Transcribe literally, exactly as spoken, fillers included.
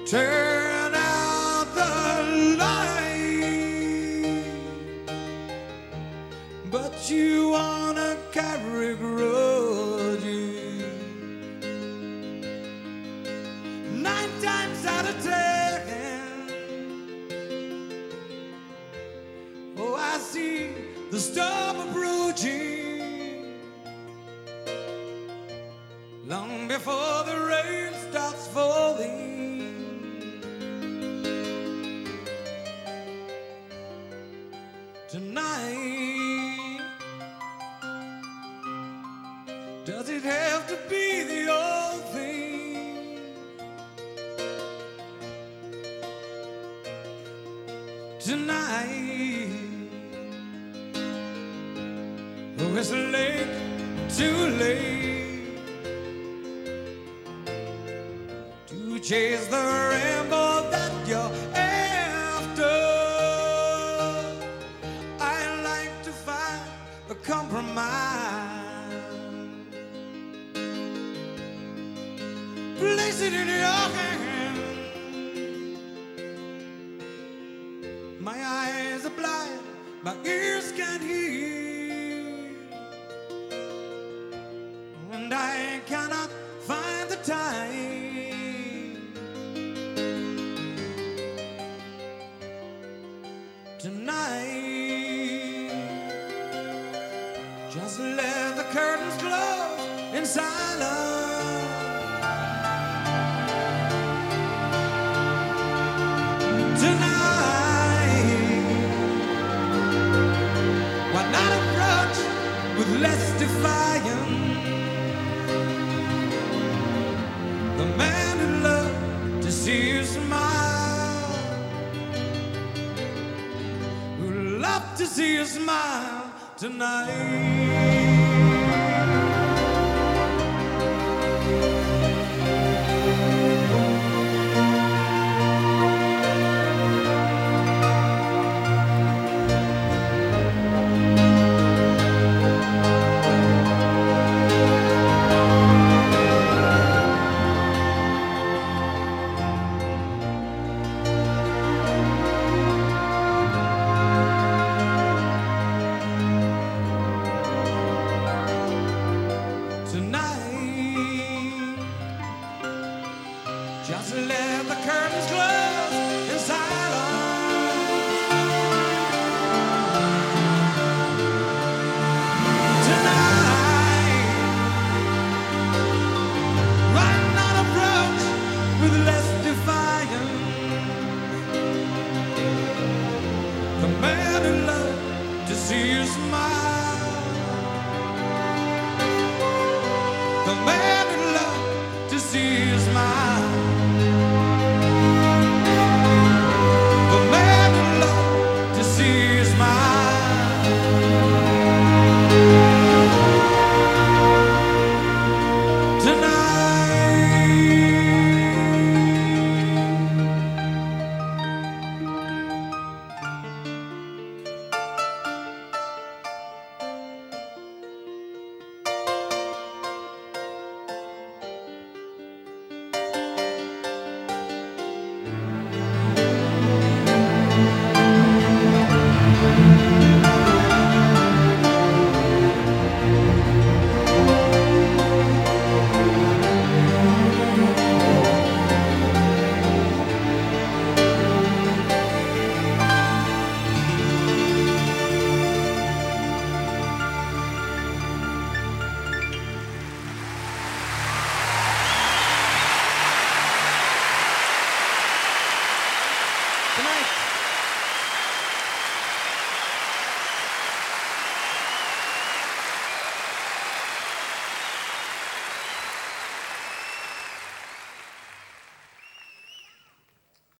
Turn out the light, but you wanna carry grudges. Nine times out of ten, oh, I see the storm approaching long before the rain starts falling. Tonight, does it have to be the old thing? Tonight, oh, it's late, too late to chase the rainbow that you're after. A compromise, place it in your hand. My eyes are blind, my ears can't hear, and I cannot find the time. Tonight, just let the curtains close in silence. Tonight, why not approach with less defiance? The man who loved to see you smile, who loved to see you smile tonight.